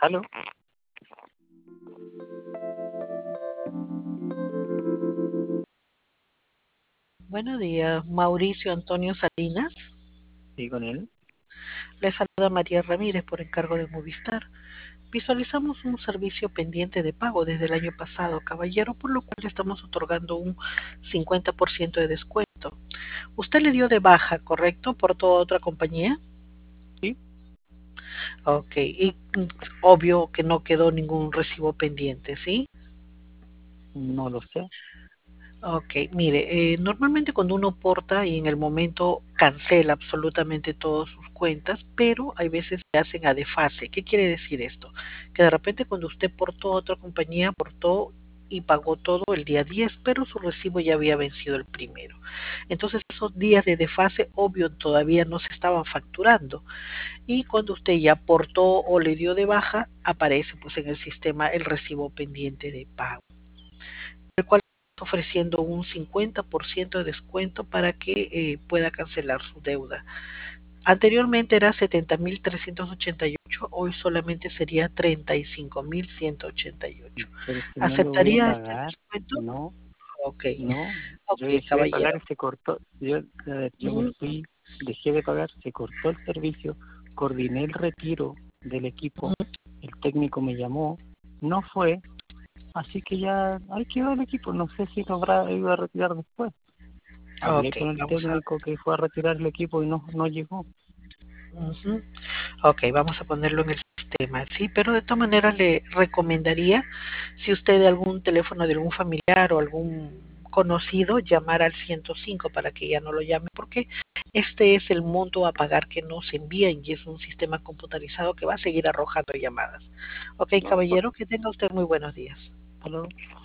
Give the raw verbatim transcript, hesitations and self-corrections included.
¿Aló? Buenos días, Mauricio Antonio Salinas. Sí, con él. Le saluda María Ramírez por encargo de Movistar. Visualizamos un servicio pendiente de pago desde el año pasado, caballero, por lo cual le estamos otorgando un cincuenta por ciento de descuento. Usted le dio de baja, ¿correcto? ¿Por toda otra compañía? Sí, Ok, y mm, obvio que no quedó ningún recibo pendiente, ¿sí? no lo sé. Ok, mire, eh, normalmente cuando uno porta y en el momento cancela absolutamente todas sus cuentas, pero hay veces que hacen a desfase. ¿Qué quiere decir esto? Que de repente cuando usted portó a otra compañía, portó y pagó todo el día diez, pero su recibo ya había vencido el primero. Entonces esos días de desfase, obvio, todavía no se estaban facturando. Y cuando usted ya portó o le dio de baja, aparece pues en el sistema el recibo pendiente de pago, el cual está ofreciendo un cincuenta por ciento de descuento para que eh, pueda cancelar su deuda. Anteriormente era setenta mil trescientos ochenta y ocho, hoy solamente sería treinta y cinco mil ciento ochenta y ocho. Pero si no lo voy a ¿Aceptaría este pagar, descuento? no, Ok, no. ok, Yo dejé de pagar caballero. y se cortó. Yo, a ver, yo me Mm, fui, dejé de pagar, se cortó el servicio, coordiné el retiro del equipo, mm, el técnico me llamó, no fue, así que ya ahí quedó el equipo. No sé si lo habrá ido a retirar después. Hablé ok, con el vamos a técnico que fue a retirar el equipo y no, no llegó. Ujú. Ok, vamos a ponerlo en el sistema, sí, pero de todas maneras le recomendaría, si usted de algún teléfono de algún familiar o algún conocido, llamar al ciento cinco para que ya no lo llame, porque este es el monto a pagar que nos envían y es un sistema computarizado que va a seguir arrojando llamadas. Ok, No, por, caballero, que tenga usted muy buenos días. por lo-